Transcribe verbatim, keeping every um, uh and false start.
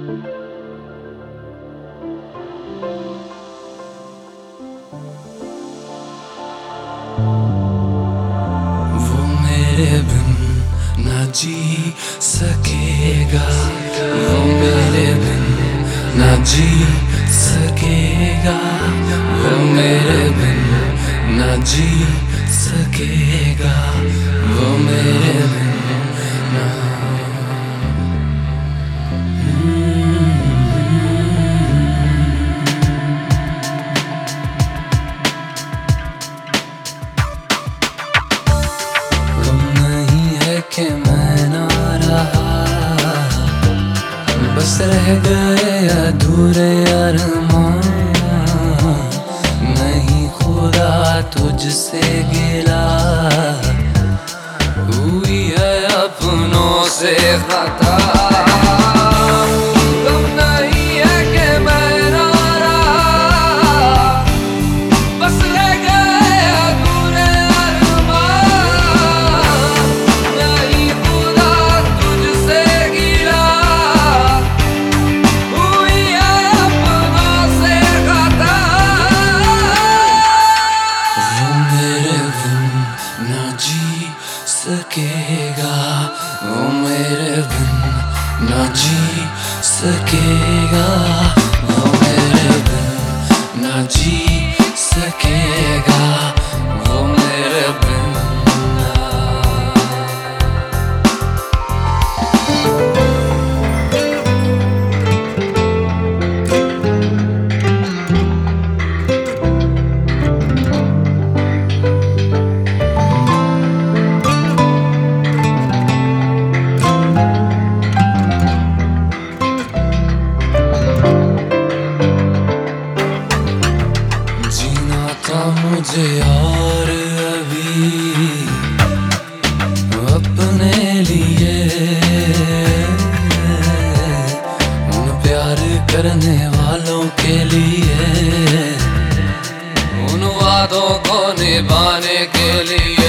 वो मेरे बिन ना जी सकेगा, वो मेरे बिन ना जी सकेगा, वो मेरे बिन ना जी सकेगा, वो मेरे बिन ना। कि मैं ना रहा, बस रह गए अधूरे अरमान। नहीं खुदा तुझसे गिला, हुई है अपनों से खता। सकेगा, वो मेरे बिन ना जी सकेगा, वो मेरे बिन ना जी सकेगा, वो मेरे बिन ना। मुझे और अभी अपने लिए उन प्यार करने वालों के लिए, उन वादों को निभाने के लिए।